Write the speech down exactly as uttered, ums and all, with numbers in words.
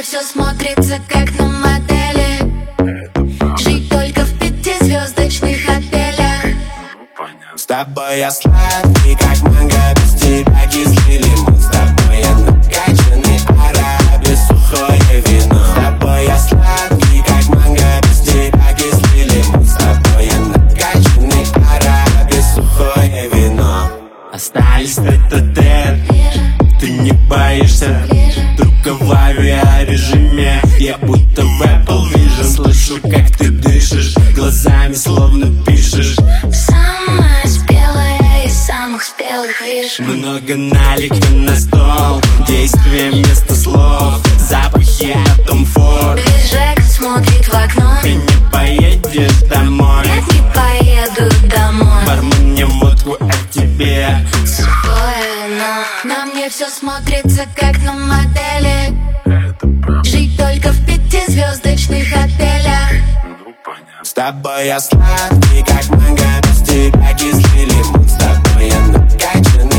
все смотрится как на модели. Жить только в пятизвездочных отелях. С тобой я сладкий, как манго, без тебя кислый лимон. С тобой я накачанный араб и сухое вино. С тобой я сладкий, как манго, без тебя кислый лимон. С тобой я накачанный араб и сухое вино. Остались тет-а-тет, ты не боишься? Только в авиарежиме, я будто в Apple Vision. Слышу, как ты дышишь, глазами словно пишешь. Самая спелая из самых спелых вишь. Много налика на стол, действие вместо слов. Запахи от Tom Ford. Жека смотрит в окно. Ты не поедешь домой? Нет, не поеду домой. Бармен мне водку, а тебе сухое вино. На мне все смотрится как на модели. Жить только в пятизвездочных отелях. С тобой я сладкий, как манго, без тебя кислый лимон. С тобой я накачанный